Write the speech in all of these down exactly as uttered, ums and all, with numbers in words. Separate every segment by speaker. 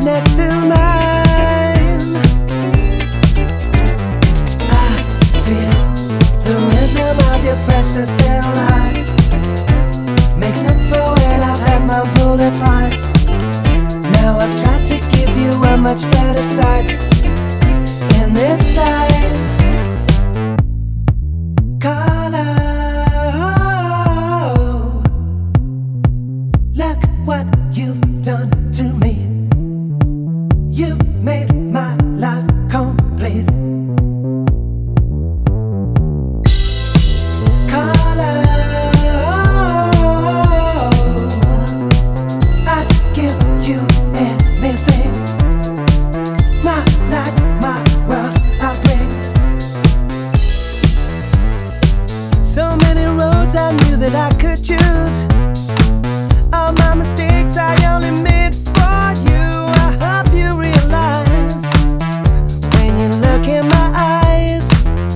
Speaker 1: next to mine. I feel the rhythm of your precious little heart. Makes up for when I've had my pulled apart. Now I've tried to give you a much better start in this life. Carla, look what you've done to me. You've made my life complete. Carla, I'd give you anything. My light, my world, I bring. So many roads I knew that I could choose. All my mistakes I only made for you. I hope you realize when you look in my eyes.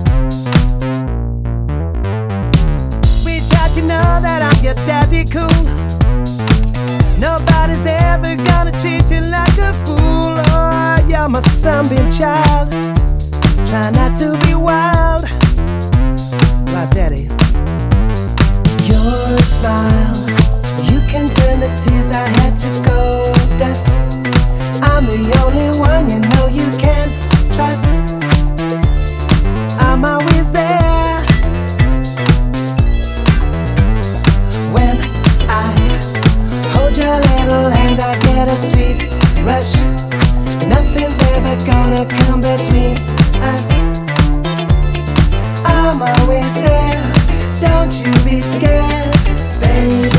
Speaker 1: Sweetheart, you know that I'm your daddy cool. Nobody's ever gonna treat you like a fool. Oh, you're my sunbeam child. Try not to be wild. Right, daddy? Your smile, you can turn the tears I had to gold dust. I'm the only one you know you can trust. I'm always there when I hold your little hand. I get a sweet rush. Nothing's ever gonna come between us. I'm always there. Don't you be scared, baby.